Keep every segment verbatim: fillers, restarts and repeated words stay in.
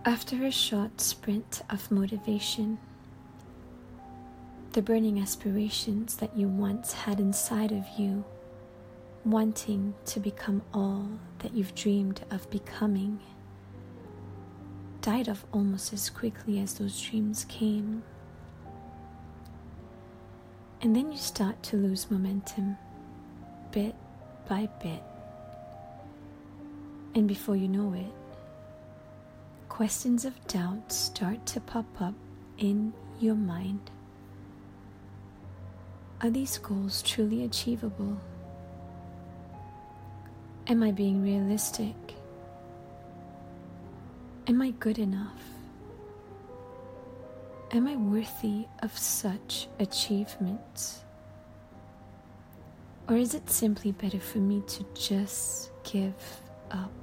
After a short sprint of motivation, the burning aspirations that you once had inside of you, wanting to become all that you've dreamed of becoming, died off almost as quickly as those dreams came. And then you start to lose momentum, bit by bit. And before you know it, questions of doubt start to pop up in your mind. Are these goals truly achievable? Am I being realistic? Am I good enough? Am I worthy of such achievements? Or is it simply better for me to just give up?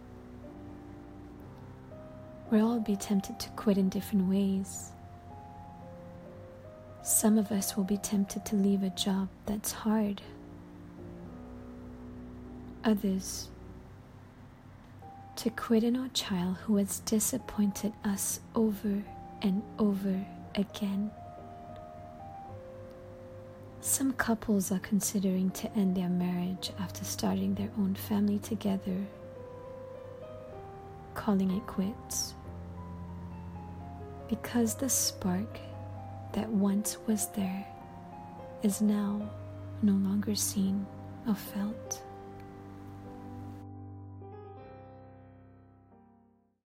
We'll all be tempted to quit in different ways. Some of us will be tempted to leave a job that's hard. Others, to quit on our child who has disappointed us over and over again. Some couples are considering to end their marriage after starting their own family together, calling it quits, because the spark that once was there is now no longer seen or felt.